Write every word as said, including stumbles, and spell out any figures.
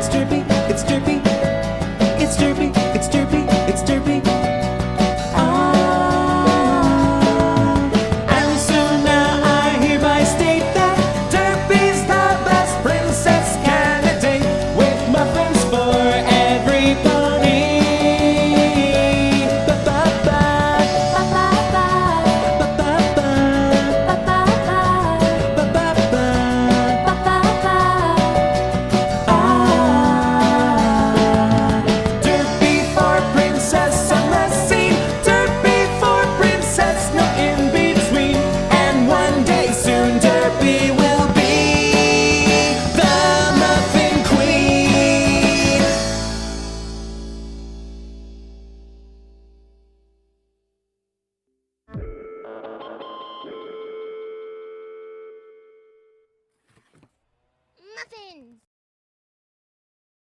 It's Derpy, it's Derpy, it's Derpy, it's Derpy, it's Derpy. Ah, and so now I hereby state that Derpy's the best princess candidate, with muffins for everybody. Ba-ba-ba, ba-ba-ba, ba-ba-ba, ba-ba-ba, ba-ba-ba, ba-ba-ba. Ah, Derpy for princess on the scene, Derpy for princess, no in between. And one day soon Derpy will be the Muffin Queen. Muffin!